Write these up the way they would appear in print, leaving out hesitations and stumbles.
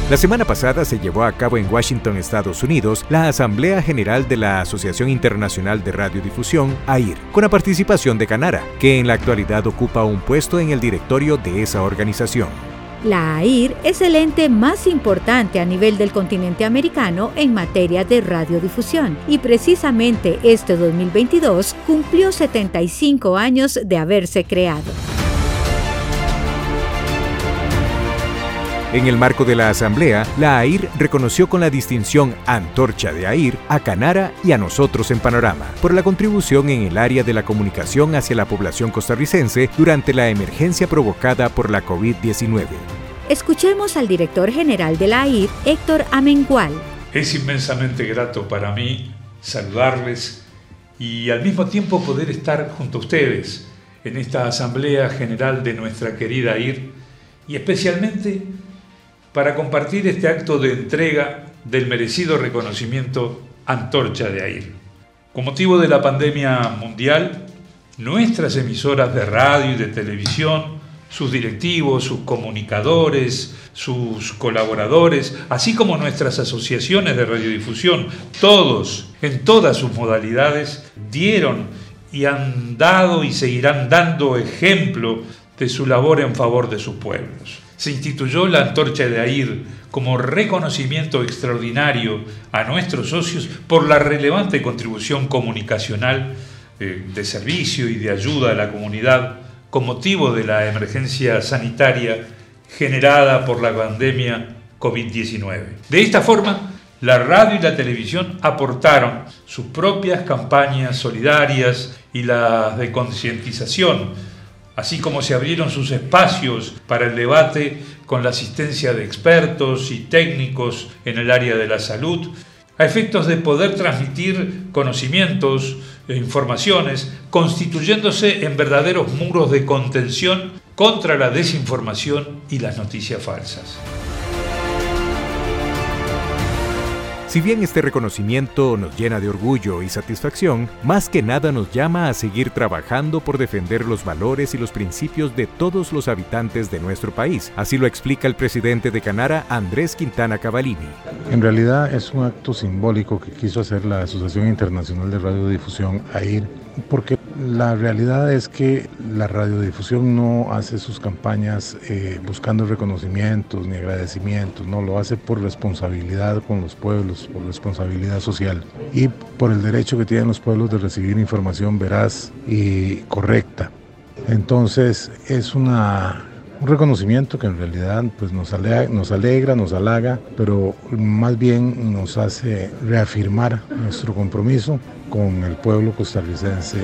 La semana pasada se llevó a cabo en Washington, Estados Unidos, la Asamblea General de la Asociación Internacional de Radiodifusión, AIR, con la participación de Canara, que en la actualidad ocupa un puesto en el directorio de esa organización. La AIR es el ente más importante a nivel del continente americano en materia de radiodifusión y precisamente este 2022 cumplió 75 años de haberse creado. En el marco de la asamblea, la AIR reconoció con la distinción Antorcha de AIR a Canara y a nosotros en Panorama por la contribución en el área de la comunicación hacia la población costarricense durante la emergencia provocada por la COVID-19. Escuchemos al director general de la AIR, Héctor Amengual. Es inmensamente grato para mí saludarles y al mismo tiempo poder estar junto a ustedes en esta asamblea general de nuestra querida AIR y especialmente para compartir este acto de entrega del merecido reconocimiento Antorcha de AIR. Con motivo de la pandemia mundial, nuestras emisoras de radio y de televisión, sus directivos, sus comunicadores, sus colaboradores, así como nuestras asociaciones de radiodifusión, todos, en todas sus modalidades, dieron y han dado y seguirán dando ejemplo de su labor en favor de sus pueblos. Se instituyó la Antorcha de AIR como reconocimiento extraordinario a nuestros socios por la relevante contribución comunicacional de servicio y de ayuda a la comunidad con motivo de la emergencia sanitaria generada por la pandemia COVID-19. De esta forma, la radio y la televisión aportaron sus propias campañas solidarias y las de concientización, así como se abrieron sus espacios para el debate con la asistencia de expertos y técnicos en el área de la salud, a efectos de poder transmitir conocimientos e informaciones, constituyéndose en verdaderos muros de contención contra la desinformación y las noticias falsas. Si bien este reconocimiento nos llena de orgullo y satisfacción, más que nada nos llama a seguir trabajando por defender los valores y los principios de todos los habitantes de nuestro país. Así lo explica el presidente de Canara, Andrés Quintana Cavallini. En realidad es un acto simbólico que quiso hacer la Asociación Internacional de Radiodifusión, AIR, porque la realidad es que la radiodifusión no hace sus campañas buscando reconocimientos ni agradecimientos, no, lo hace por responsabilidad con los pueblos, por responsabilidad social y por el derecho que tienen los pueblos de recibir información veraz y correcta. Entonces es un reconocimiento que en realidad pues, nos alegra, nos halaga, pero más bien nos hace reafirmar nuestro compromiso con el pueblo costarricense.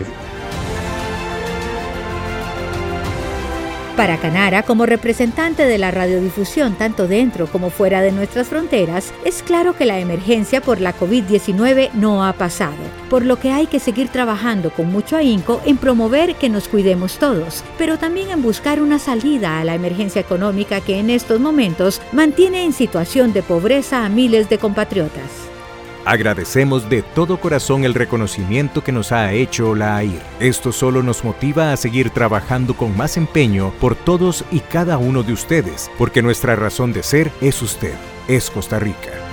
Para Canara, como representante de la radiodifusión tanto dentro como fuera de nuestras fronteras, es claro que la emergencia por la COVID-19 no ha pasado, por lo que hay que seguir trabajando con mucho ahínco en promover que nos cuidemos todos, pero también en buscar una salida a la emergencia económica que en estos momentos mantiene en situación de pobreza a miles de compatriotas. Agradecemos de todo corazón el reconocimiento que nos ha hecho la AIR. Esto solo nos motiva a seguir trabajando con más empeño por todos y cada uno de ustedes, porque nuestra razón de ser es usted, es Costa Rica.